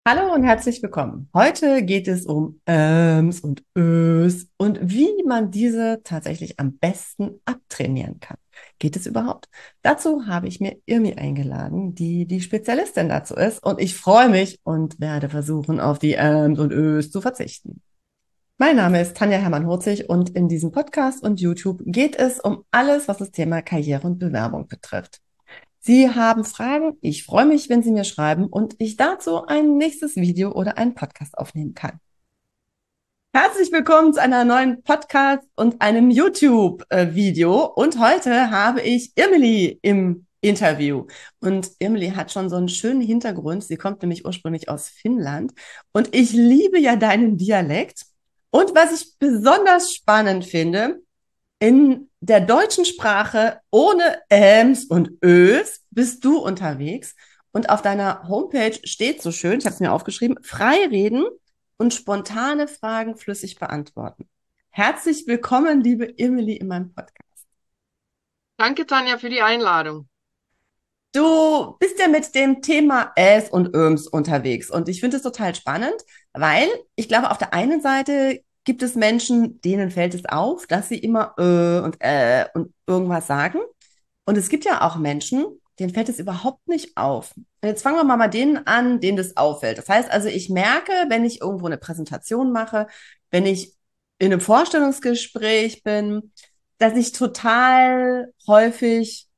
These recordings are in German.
Hallo und herzlich willkommen. Heute geht es um und Ös und wie man diese tatsächlich am besten abtrainieren kann. Geht es überhaupt? Dazu habe ich mir Irmi eingeladen, die die Spezialistin dazu ist, und ich freue mich und werde versuchen, auf die und Ös zu verzichten. Mein Name ist Tanja Hermann-Hurzig und in diesem Podcast und YouTube geht es um alles, was das Thema Karriere und Bewerbung betrifft. Sie haben Fragen? Ich freue mich, wenn Sie mir schreiben und ich dazu ein nächstes Video oder einen Podcast aufnehmen kann. Herzlich willkommen zu einer neuen Podcast und einem YouTube-Video. Und heute habe ich Emily im Interview. Und Emily hat schon so einen schönen Hintergrund. Sie kommt nämlich ursprünglich aus Finnland. Und ich liebe ja deinen Dialekt. Und was ich besonders spannend finde, in der deutschen Sprache ohne Äms und Ös bist du unterwegs und auf deiner Homepage steht so schön, ich habe es mir aufgeschrieben, frei reden und spontane Fragen flüssig beantworten. Herzlich willkommen, liebe Emily, in meinem Podcast. Danke, Tanja, für die Einladung. Du bist ja mit dem Thema Äs und Öms unterwegs und ich finde es total spannend, weil ich glaube, auf der einen Seite gibt es Menschen, denen fällt es auf, dass sie immer und irgendwas sagen. Und es gibt ja auch Menschen, denen fällt es überhaupt nicht auf. Und jetzt fangen wir mal bei denen an, denen das auffällt. Das heißt also, ich merke, wenn ich irgendwo eine Präsentation mache, wenn ich in einem Vorstellungsgespräch bin, dass ich total häufig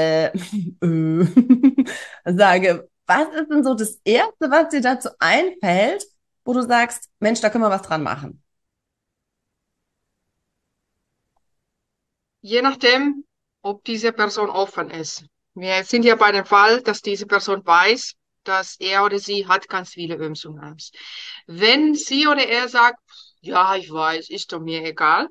sage, was ist denn so das Erste, was dir dazu einfällt, wo du sagst, Mensch, da können wir was dran machen? Je nachdem, ob diese Person offen ist. Wir sind ja bei dem Fall, dass diese Person weiß, dass er oder sie hat ganz viele Öms und Äms. Wenn sie oder er sagt, ja, ich weiß, ist doch mir egal,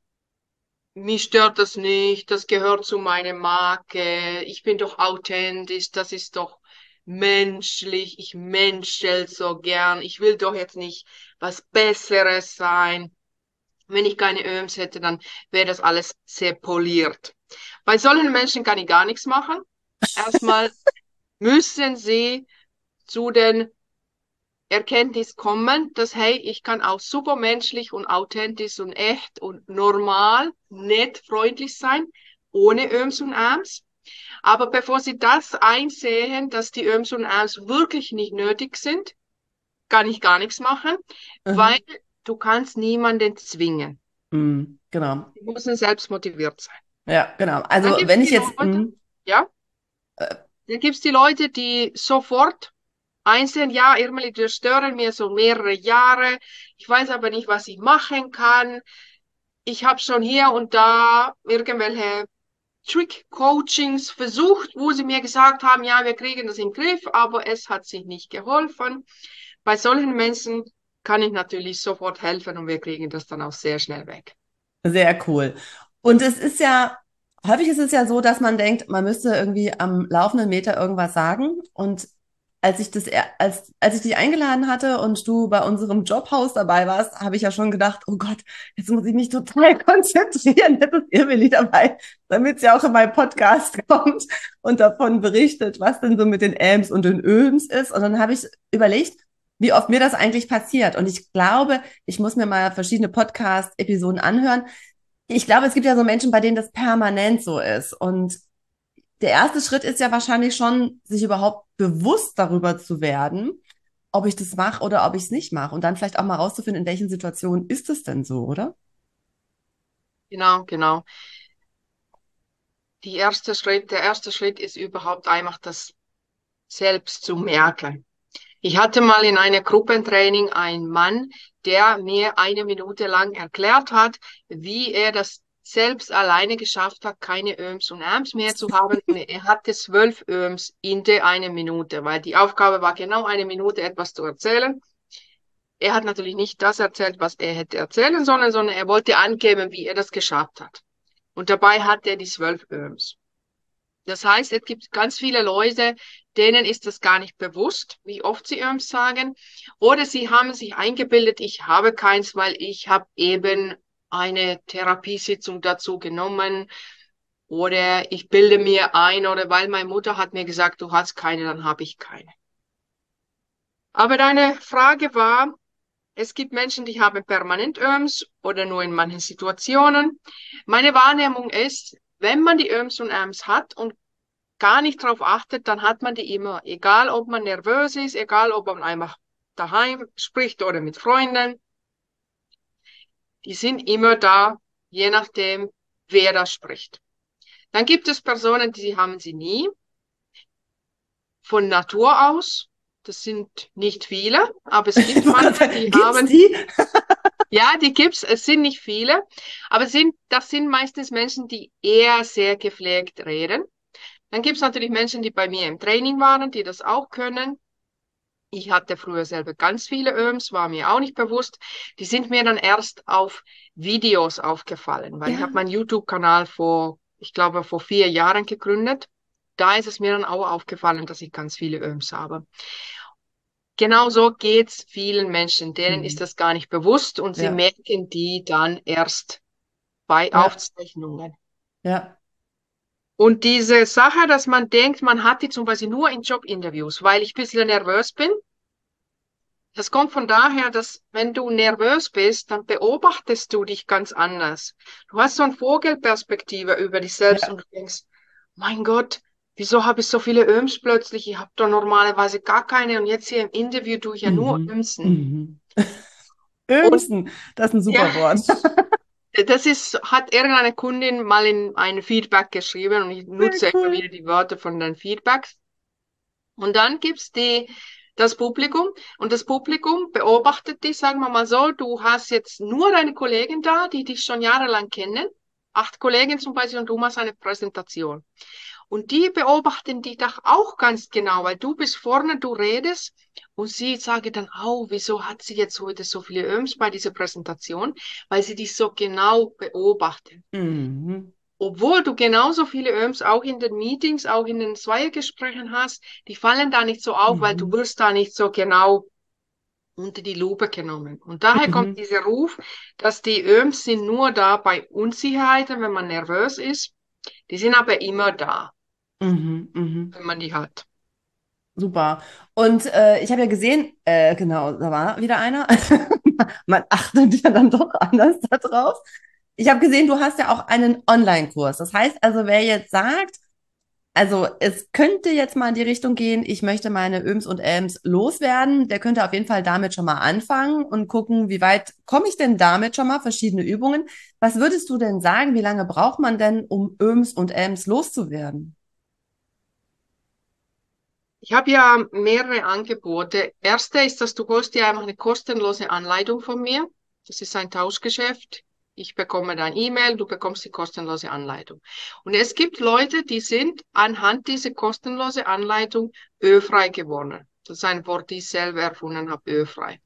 mich stört das nicht, das gehört zu meiner Marke, ich bin doch authentisch, das ist doch menschlich, ich menschel so gern, ich will doch jetzt nicht was Besseres sein. Wenn ich keine Öms hätte, dann wäre das alles sehr poliert. Bei solchen Menschen kann ich gar nichts machen. Erstmal müssen sie zu den Erkenntnis kommen, dass, hey, ich kann auch super menschlich und authentisch und echt und normal, nett, freundlich sein, ohne Öms und Äms. Aber bevor sie das einsehen, dass die Öms und Äms wirklich nicht nötig sind, kann ich gar nichts machen, weil Mhm. du kannst niemanden zwingen. Genau. Die müssen selbst motiviert sein. Ja, genau. Dann Also gibt es wenn ich die jetzt, Leute, ja, dann gibt es die Leute, die sofort einsehen, ja, irgendwie, die stören mir so mehrere Jahre. Ich weiß aber nicht, was ich machen kann. Ich habe schon hier und da irgendwelche Trick-Coachings versucht, wo sie mir gesagt haben, ja, wir kriegen das im Griff, aber es hat sich nicht geholfen. Bei solchen Menschen kann ich natürlich sofort helfen und wir kriegen das dann auch sehr schnell weg. sehr cool. Und es ist ja, häufig ist es ja so, dass man denkt, man müsste irgendwie am laufenden Meter irgendwas sagen. Und als ich dich eingeladen hatte und du bei unserem Jobhaus dabei warst, habe ich ja schon gedacht, oh Gott, jetzt muss ich mich total konzentrieren. Jetzt ist Irmeli dabei, damit sie auch in meinen Podcast kommt und davon berichtet, was denn so mit den Äms und den Öms ist. Und dann habe ich überlegt, wie oft mir das eigentlich passiert. Und ich glaube, ich muss mir mal verschiedene Podcast-Episoden anhören. Ich glaube, es gibt ja so Menschen, bei denen das permanent so ist. Und der erste Schritt ist ja wahrscheinlich schon, sich überhaupt bewusst darüber zu werden, ob ich das mache oder ob ich es nicht mache. Und dann vielleicht auch mal rauszufinden, in welchen Situationen ist es denn so, oder? Genau, genau. Der erste Schritt ist überhaupt einfach das selbst zu merken. Ich hatte mal in einer Gruppentraining einen Mann, der mir eine Minute lang erklärt hat, wie er das selbst alleine geschafft hat, keine Öms und Äms mehr zu haben. Und er hatte 12 Öms in der eine Minute, weil die Aufgabe war genau eine Minute etwas zu erzählen. Er hat natürlich nicht das erzählt, was er hätte erzählen sollen, sondern er wollte angeben, wie er das geschafft hat. Und dabei hat er die 12 Öms. Das heißt, es gibt ganz viele Leute, denen ist das gar nicht bewusst, wie oft sie Irms sagen. Oder sie haben sich eingebildet, ich habe keins, weil ich habe eben eine Therapiesitzung dazu genommen. Oder ich bilde mir ein, oder weil meine Mutter hat mir gesagt, du hast keine, dann habe ich keine. Aber deine Frage war, es gibt Menschen, die haben permanent Öms oder nur in manchen Situationen. Meine Wahrnehmung ist, wenn man die Öms und Äms hat und gar nicht darauf achtet, dann hat man die immer. Egal, ob man nervös ist, egal, ob man einfach daheim spricht oder mit Freunden. Die sind immer da, je nachdem, wer da spricht. Dann gibt es Personen, die haben sie nie, von Natur aus. Das sind nicht viele, aber es Ich gibt wollte gerade manche, sagen, die gibt's haben, die? ja, die gibt's, es sind nicht viele, aber das sind meistens Menschen, die eher sehr gepflegt reden. Dann gibt es natürlich Menschen, die bei mir im Training waren, die das auch können. Ich hatte früher selber ganz viele Öms, war mir auch nicht bewusst. Die sind mir dann erst auf Videos aufgefallen, weil ich habe Ja. meinen YouTube-Kanal ich glaube, vor 4 Jahren gegründet. Da ist es mir dann auch aufgefallen, dass ich ganz viele Öms habe. Genau so geht's vielen Menschen. Denen ist Mhm. das gar nicht bewusst und sie Ja, merken die dann erst bei ja, Aufzeichnungen. ja. Und diese Sache, dass man denkt, man hat die zum Beispiel nur in Jobinterviews, weil ich ein bisschen nervös bin, das kommt von daher, dass wenn du nervös bist, dann beobachtest du dich ganz anders. Du hast so eine Vogelperspektive über dich selbst Ja. und du denkst, mein Gott, wieso habe ich so viele Öms plötzlich? Ich habe doch normalerweise gar keine und jetzt hier im Interview tue ich ja nur Mhm. Ömsen. Mhm. Und Ömsen, das ist ein ja, super Wort. hat irgendeine Kundin mal in ein Feedback geschrieben und ich Sehr nutze immer cool. wieder die Wörter von den Feedbacks. Und dann gibt's das Publikum und das Publikum beobachtet dich, sagen wir mal so, du hast jetzt nur deine Kollegen da, die dich schon jahrelang kennen, 8 Kollegen zum Beispiel und du machst eine Präsentation. Und die beobachten dich doch auch ganz genau, weil du bist vorne, du redest und sie sagen dann, oh, wieso hat sie jetzt heute so viele Öms bei dieser Präsentation? Weil sie dich so genau beobachten. Mhm. Obwohl du genauso viele Öms auch in den Meetings, auch in den Zweiergesprächen hast, die fallen da nicht so auf, weil du Mhm. wirst da nicht so genau unter die Lupe genommen. Und daher kommt Mhm. dieser Ruf, dass die Öms sind nur da bei Unsicherheiten, wenn man nervös ist. Die sind aber immer da, Mhm. Mhm. wenn man die hat. Super. Und ich habe ja gesehen, genau, da war wieder einer. Man achtet ja dann doch anders darauf. Ich habe gesehen, du hast ja auch einen Online-Kurs. Das heißt also, wer jetzt sagt, also es könnte jetzt mal in die Richtung gehen, ich möchte meine Öms und Elms loswerden, der könnte auf jeden Fall damit schon mal anfangen und gucken, wie weit komme ich denn damit schon mal, verschiedene Übungen. Was würdest du denn sagen, wie lange braucht man denn, um Öms und Elms loszuwerden? Ich habe ja mehrere Angebote. Erste ist, dass du holst dir einfach eine kostenlose Anleitung von mir. Das ist ein Tauschgeschäft. Ich bekomme dein E-Mail, du bekommst die kostenlose Anleitung. Und es gibt Leute, die sind anhand dieser kostenlosen Anleitung ölfrei geworden. Das ist ein Wort, das ich selber erfunden habe, ölfrei.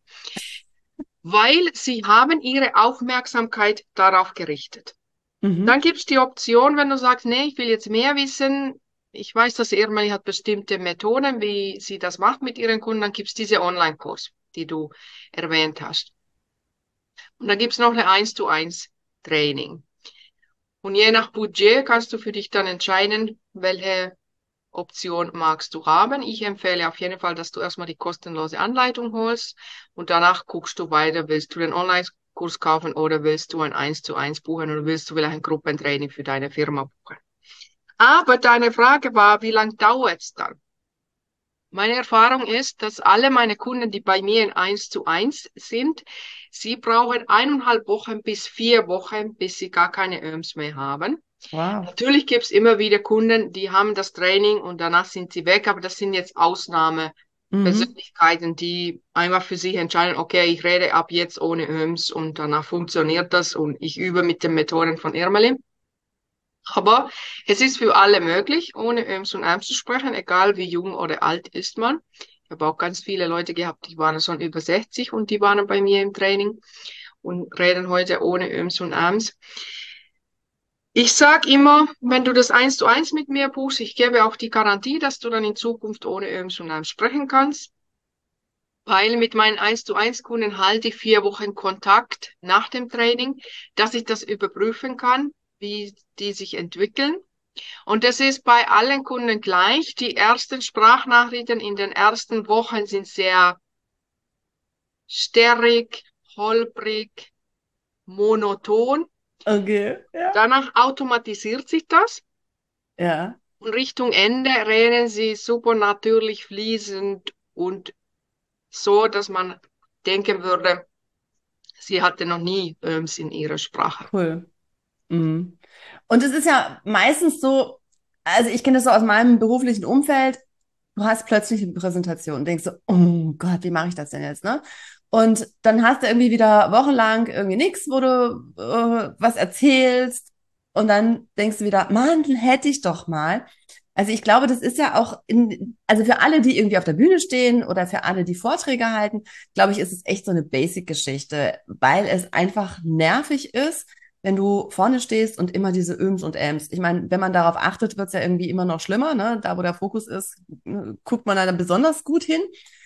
Weil sie haben ihre Aufmerksamkeit darauf gerichtet. Dann Mhm. gibt es die Option, wenn du sagst, nee, ich will jetzt mehr wissen. Ich weiß, dass Irmeli hat bestimmte Methoden, wie sie das macht mit ihren Kunden. Dann gibt es diese Online-Kurs, die du erwähnt hast. Und dann gibt es noch eine 1:1 Training. Und je nach Budget kannst du für dich dann entscheiden, welche Option magst du haben. Ich empfehle auf jeden Fall, dass du erstmal die kostenlose Anleitung holst und danach guckst du weiter, willst du den Online-Kurs kaufen oder willst du ein 1:1 buchen oder willst du vielleicht ein Gruppentraining für deine Firma buchen. Aber deine Frage war, wie lange dauert es dann? Meine Erfahrung ist, dass alle meine Kunden, die bei mir in 1:1 sind, sie brauchen 1,5 Wochen bis 4 Wochen, bis sie gar keine Öms mehr haben. Wow. Natürlich gibt es immer wieder Kunden, die haben das Training und danach sind sie weg, aber das sind jetzt Mhm. Ausnahmepersönlichkeiten, die einfach für sich entscheiden, okay, ich rede ab jetzt ohne Öms und danach funktioniert das und ich übe mit den Methoden von Irmelin. Aber es ist für alle möglich, ohne Öms und Äms zu sprechen, egal wie jung oder alt ist man. Ich habe auch ganz viele Leute gehabt, die waren schon über 60 und die waren bei mir im Training und reden heute ohne Öms und Äms. Ich sage immer, wenn du das 1:1 mit mir buchst, ich gebe auch die Garantie, dass du dann in Zukunft ohne Öms und Äms sprechen kannst, weil mit meinen 1:1 Kunden halte ich 4 Wochen Kontakt nach dem Training, dass ich das überprüfen kann, wie die sich entwickeln. Und das ist bei allen Kunden gleich. Die ersten Sprachnachrichten in den ersten Wochen sind sehr sterrig, holprig, monoton. Okay, ja. Danach automatisiert sich das. Ja, Und Richtung Ende reden sie super natürlich fließend und so, dass man denken würde, sie hatte noch nie in ihrer Sprache. cool. Mhm. Und es ist ja meistens so, also ich kenne das so aus meinem beruflichen Umfeld, du hast plötzlich eine Präsentation und denkst so, oh Gott, wie mache ich das denn jetzt, ne? Und dann hast du irgendwie wieder wochenlang irgendwie nichts, wo du was erzählst und dann denkst du wieder, Mann, hätte ich doch mal. Also ich glaube, das ist ja auch also für alle, die irgendwie auf der Bühne stehen oder für alle, die Vorträge halten, glaube ich, ist es echt so eine Basic-Geschichte, weil es einfach nervig ist, wenn du vorne stehst und immer diese Öms und Äms. Ich meine, wenn man darauf achtet, wird es ja irgendwie immer noch schlimmer, ne? Da, wo der Fokus ist, guckt man dann besonders gut hin.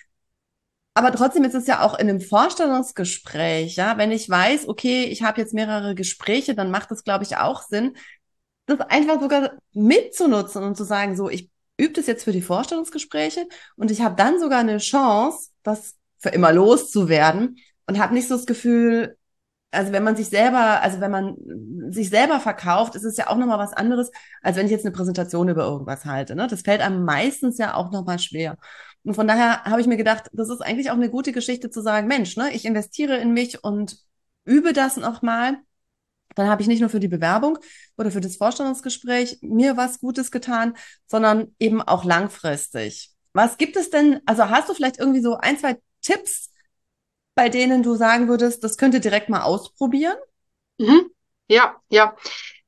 Aber trotzdem ist es ja auch in einem Vorstellungsgespräch, ja, wenn ich weiß, okay, ich habe jetzt mehrere Gespräche, dann macht es, glaube ich, auch Sinn, das einfach sogar mitzunutzen und zu sagen, so, ich übe das jetzt für die Vorstellungsgespräche und ich habe dann sogar eine Chance, das für immer loszuwerden und habe nicht so das Gefühl, also wenn man sich selber, also wenn man sich selber verkauft, ist es ja auch nochmal was anderes, als wenn ich jetzt eine Präsentation über irgendwas halte. Ne? Das fällt einem meistens ja auch nochmal schwer. Und von daher habe ich mir gedacht, das ist eigentlich auch eine gute Geschichte zu sagen, Mensch, ne, ich investiere in mich und übe das nochmal. Dann habe ich nicht nur für die Bewerbung oder für das Vorstellungsgespräch mir was Gutes getan, sondern eben auch langfristig. Was gibt es denn, also hast du vielleicht irgendwie so ein, zwei Tipps, bei denen du sagen würdest, das könnt ihr direkt mal ausprobieren? Mhm. Ja, ja.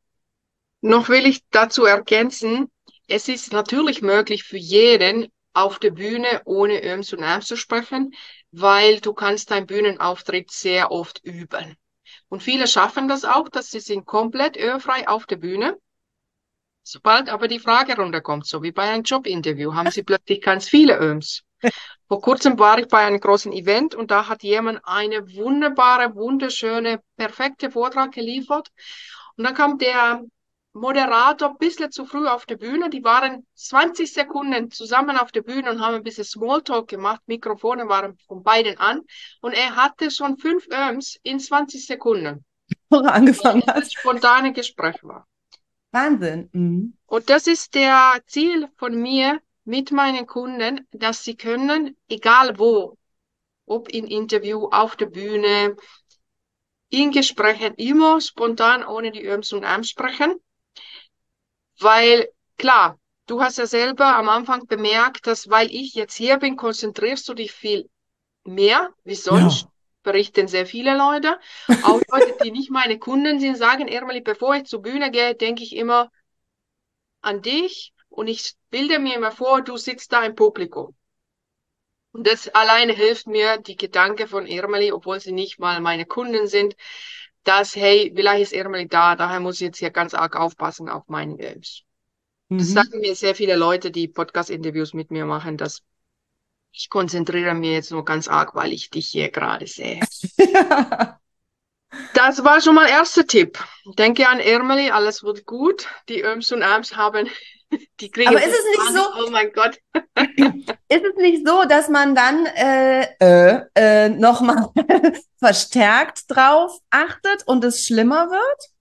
Noch will ich dazu ergänzen, es ist natürlich möglich für jeden auf der Bühne ohne Öms und Äms zu sprechen, weil du kannst deinen Bühnenauftritt sehr oft üben. Und viele schaffen das auch, dass sie sind komplett ölfrei auf der Bühne. Sobald aber die Fragerunde kommt, so wie bei einem Jobinterview, haben sie plötzlich ganz viele Öms. Vor kurzem war ich bei einem großen Event und da hat jemand eine wunderbare, wunderschöne, perfekte Vortrag geliefert. Und dann kam der Moderator ein bisschen zu früh auf der Bühne. Die waren 20 Sekunden zusammen auf der Bühne und haben ein bisschen Smalltalk gemacht. Mikrofone waren von beiden an. Und er hatte schon 5 in 20 Sekunden, Wo du weil angefangen es ein hast. spontanes Gespräch war. Wahnsinn. Mhm. Und das ist der Ziel von mir mit meinen Kunden, dass sie können, egal wo, ob in Interview, auf der Bühne, in Gesprächen, immer spontan ohne die Öms und Äms sprechen. Weil, klar, du hast ja selber am Anfang bemerkt, dass weil ich jetzt hier bin, konzentrierst du dich viel mehr wie sonst. Ja. Berichten sehr viele Leute. Auch Leute, die nicht meine Kunden sind, sagen, Ermeli, bevor ich zur Bühne gehe, denke ich immer an dich und ich bilde mir immer vor, du sitzt da im Publikum. Und das alleine hilft mir, die Gedanken von Irmeli, obwohl sie nicht mal meine Kunden sind, dass, hey, vielleicht ist Irmeli da, daher muss ich jetzt hier ganz arg aufpassen auf meinen Games. Das Mhm. sagen mir sehr viele Leute, die Podcast-Interviews mit mir machen, dass ich konzentriere mir jetzt nur ganz arg, weil ich dich hier gerade sehe. Ja. Das war schon mal erster Tipp. Denke an Irmeli, alles wird gut. Die Öms und Äms haben, die Aber kriegen ist es nicht Panik. so, Oh mein Gott. ist es nicht so, dass man dann nochmal verstärkt drauf achtet und es schlimmer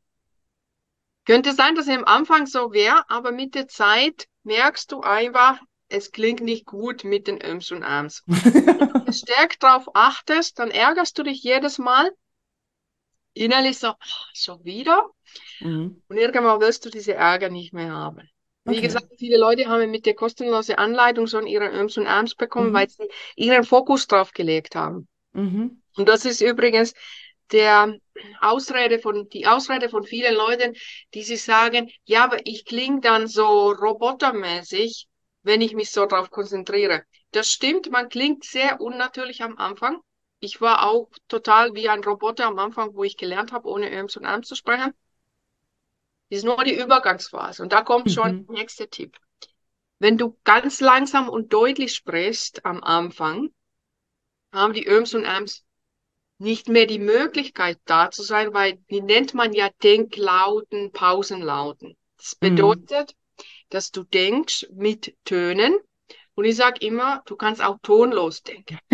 Könnte sein, dass es am Anfang so wäre, aber mit der Zeit merkst du einfach, es klingt nicht gut mit den Öms und Äms. Wenn du wird? verstärkt darauf achtest, dann ärgerst du dich jedes Mal. Innerlich so, schon wieder. Mhm. Und irgendwann wirst du diese Ärger nicht mehr haben. Wie Okay. gesagt, viele Leute haben mit der kostenlosen Anleitung schon ihre Öms und Äms bekommen, Mhm. weil sie ihren Fokus drauf gelegt haben. Mhm. Und das ist übrigens der die Ausrede von vielen Leuten, die sich sagen, ja, aber ich klinge dann so robotermäßig, wenn ich mich so drauf konzentriere. Das stimmt, man klingt sehr unnatürlich am Anfang. Ich war auch total wie ein Roboter am Anfang, wo ich gelernt habe, ohne Öms und Äms zu sprechen. Das ist nur die Übergangsphase. Und da kommt schon Mhm. der nächste Tipp. Wenn du ganz langsam und deutlich sprichst am Anfang, haben die Öms und Äms nicht mehr die Möglichkeit da zu sein, weil die nennt man ja Denklauten, Pausenlauten. Das Mhm. bedeutet, dass du denkst mit Tönen und ich sage immer, du kannst auch tonlos denken.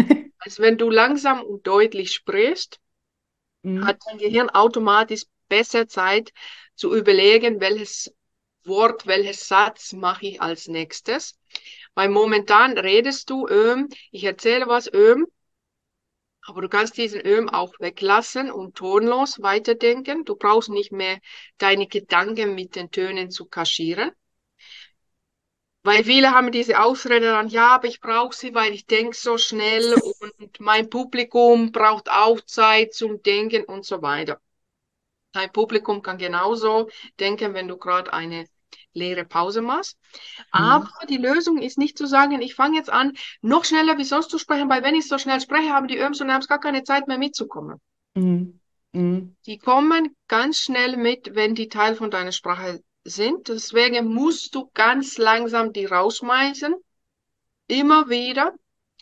Also wenn du langsam und deutlich sprichst, Mhm. hat dein Gehirn automatisch besser Zeit zu überlegen, welches Wort, welches Satz mache ich als nächstes. Weil momentan redest du, ich erzähle was, aber du kannst diesen auch weglassen und tonlos weiterdenken. Du brauchst nicht mehr deine Gedanken mit den Tönen zu kaschieren. Weil viele haben diese Ausrede dann, ja, aber ich brauche sie, weil ich denke so schnell und mein Publikum braucht auch Zeit zum Denken und so weiter. Dein Publikum kann genauso denken, wenn du gerade eine leere Pause machst. Aber Mhm. die Lösung ist nicht zu sagen, ich fange jetzt an, noch schneller wie sonst zu sprechen, weil wenn ich so schnell spreche, haben die Öms und Äms gar keine Zeit mehr mitzukommen. Mhm. Mhm. Die kommen ganz schnell mit, wenn die Teil von deiner Sprache sind. Deswegen musst du ganz langsam die rausschmeißen, immer wieder.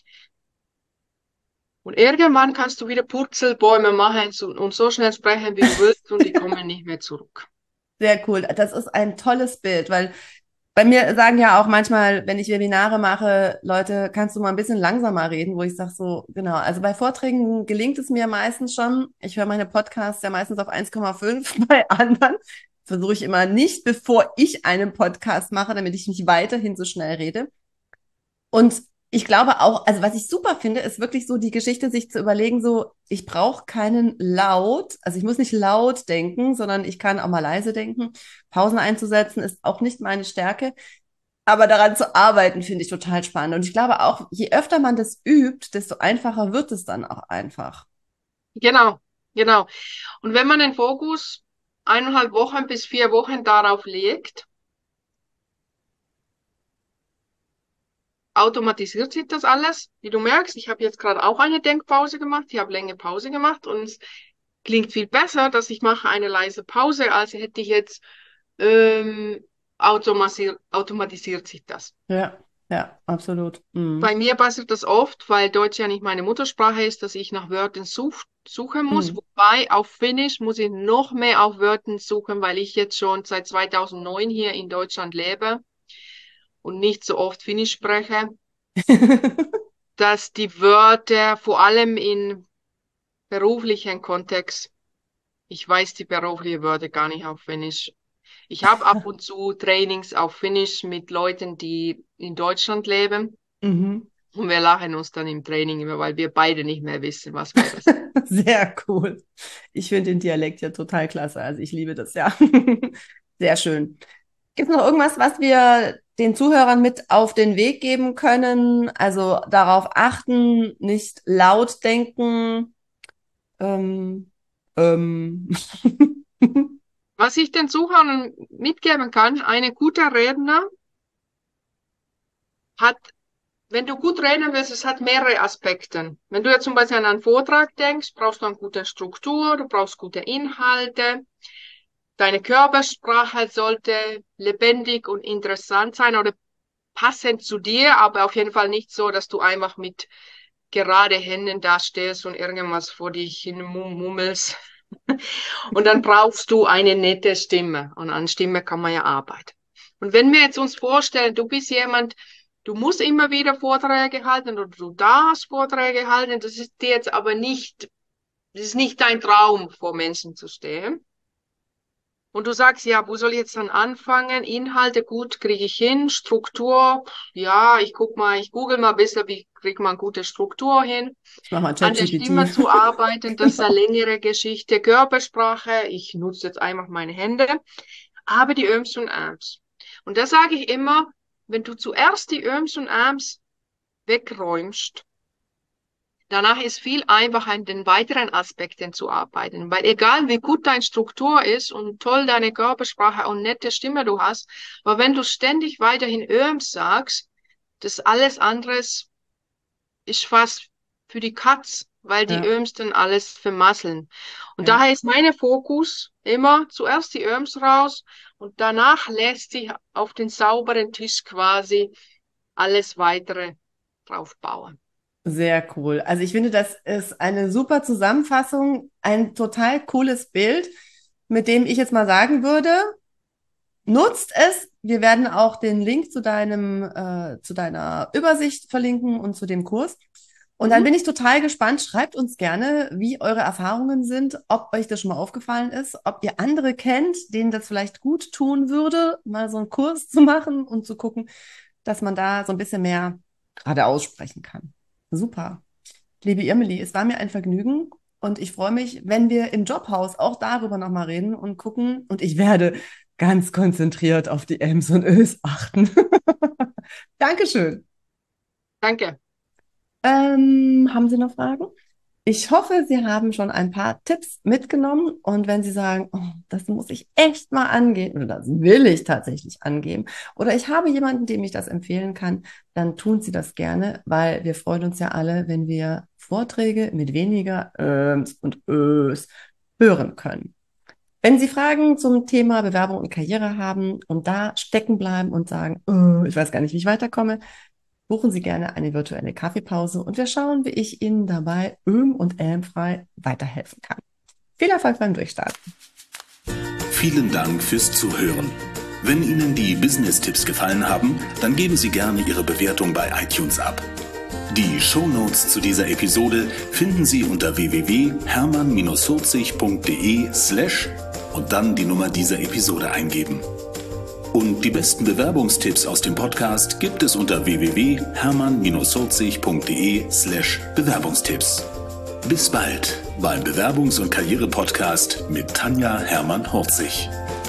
Und irgendwann kannst du wieder Purzelbäume machen und so schnell sprechen, wie du willst, und die kommen nicht mehr zurück. Sehr cool. Das ist ein tolles Bild, weil bei mir sagen ja auch manchmal, wenn ich Webinare mache, Leute, kannst du mal ein bisschen langsamer reden, wo ich sage so, genau, also bei Vorträgen gelingt es mir meistens schon. Ich höre meine Podcasts ja meistens auf 1,5, bei anderen versuche ich immer nicht, bevor ich einen Podcast mache, damit ich nicht weiterhin so schnell rede. Und ich glaube auch, also was ich super finde, ist wirklich so die Geschichte, sich zu überlegen, so, ich brauche keinen laut, also ich muss nicht laut denken, sondern ich kann auch mal leise denken. Pausen einzusetzen ist auch nicht meine Stärke, aber daran zu arbeiten, finde ich total spannend. Und ich glaube auch, je öfter man das übt, desto einfacher wird es dann auch einfach. Genau, genau. Und wenn man den Fokus 1,5 Wochen bis 4 Wochen darauf legt, automatisiert sich das alles. Wie du merkst, ich habe jetzt gerade auch eine Denkpause gemacht, ich habe länger Pause gemacht und es klingt viel besser, dass ich mache eine leise Pause, als hätte ich jetzt automatisiert sich das. Ja, ja, absolut. Bei Mhm. mir passiert das oft, weil Deutsch ja nicht meine Muttersprache ist, dass ich nach Wörtern suchen muss. Mhm. Wobei auf Finnisch muss ich noch mehr auf Wörtern suchen, weil ich jetzt schon seit 2009 hier in Deutschland lebe und nicht so oft Finnisch spreche, dass die Wörter vor allem in beruflichen Kontext, ich weiß die beruflichen Wörter gar nicht auf Finnisch. Ich habe ab und zu Trainings auf Finnisch mit Leuten, die in Deutschland leben. Mhm. Und wir lachen uns dann im Training immer, weil wir beide nicht mehr wissen, was wir das. Sehr cool. Ich finde den Dialekt ja total klasse. Also ich liebe das ja. Sehr schön. Gibt es noch irgendwas, was wir den Zuhörern mit auf den Weg geben können? Also darauf achten, nicht laut denken. Ähm, ähm. Was ich den Zuhörern mitgeben kann, ein guter Redner hat, wenn du gut reden willst, es hat mehrere Aspekte. Wenn du jetzt zum Beispiel an einen Vortrag denkst, brauchst du eine gute Struktur, du brauchst gute Inhalte. Deine Körpersprache sollte lebendig und interessant sein oder passend zu dir, aber auf jeden Fall nicht so, dass du einfach mit gerade Händen dastehst und irgendwas vor dich hin mummelst. Und dann brauchst du eine nette Stimme. Und an Stimme kann man ja arbeiten. Und wenn wir jetzt uns vorstellen, du bist jemand, du musst immer wieder Vorträge halten oder du darfst Vorträge halten, das ist dir jetzt aber nicht, das ist nicht dein Traum, vor Menschen zu stehen. Und du sagst, ja, wo soll ich jetzt dann anfangen? Inhalte, gut, kriege ich hin. Struktur, ja, ich guck mal, ich google mal ein bisschen, wie kriegt man gute Struktur hin. Ich mache mal An der Stimme ChatGPT. zu arbeiten, das ist eine Genau. längere Geschichte. Körpersprache, ich nutze jetzt einfach meine Hände, aber die Öms und Ähms. Und da sage ich immer, wenn du zuerst die Öms und Ähms wegräumst, danach ist viel einfacher, an den weiteren Aspekten zu arbeiten. Weil egal wie gut deine Struktur ist und toll deine Körpersprache und nette Stimme du hast, aber wenn du ständig weiterhin Öms sagst, das alles anderes ist fast für die Katz, weil die Ja, Öms dann alles vermasseln. Und ja. daher ist mein Fokus immer zuerst die Öms raus und danach lässt sich auf den sauberen Tisch quasi alles weitere drauf bauen. Sehr cool. Also ich finde, das ist eine super Zusammenfassung, ein total cooles Bild, mit dem ich jetzt mal sagen würde, nutzt es. Wir werden auch den Link zu deiner Übersicht verlinken und zu dem Kurs. Und dann bin ich total gespannt. Schreibt uns gerne, wie eure Erfahrungen sind, ob euch das schon mal aufgefallen ist, ob ihr andere kennt, denen das vielleicht gut tun würde, mal so einen Kurs zu machen und zu gucken, dass man da so ein bisschen mehr gerade aussprechen kann. Super. Liebe Irmeli, es war mir ein Vergnügen und ich freue mich, wenn wir im Jobhaus auch darüber nochmal reden und gucken. Und ich werde ganz konzentriert auf die Ems und Ös achten. Dankeschön. Danke. Haben Sie noch Fragen? Ich hoffe, Sie haben schon ein paar Tipps mitgenommen und wenn Sie sagen, oh, das muss ich echt mal angehen oder das will ich tatsächlich angehen oder ich habe jemanden, dem ich das empfehlen kann, dann tun Sie das gerne, weil wir freuen uns ja alle, wenn wir Vorträge mit weniger und Ös hören können. Wenn Sie Fragen zum Thema Bewerbung und Karriere haben und da stecken bleiben und sagen, ich weiß gar nicht, wie ich weiterkomme, buchen Sie gerne eine virtuelle Kaffeepause und wir schauen, wie ich Ihnen dabei und frei weiterhelfen kann. Viel Erfolg beim Durchstarten. Vielen Dank fürs Zuhören. Wenn Ihnen die Business-Tipps gefallen haben, dann geben Sie gerne Ihre Bewertung bei iTunes ab. Die Shownotes zu dieser Episode finden Sie unter www.hermann-40.de/ und dann die Nummer dieser Episode eingeben. Und die besten Bewerbungstipps aus dem Podcast gibt es unter www.hermann-40.de/Bewerbungstipps. Bis bald beim Bewerbungs- und Karriere-Podcast mit Tanja Hermann-Horzig.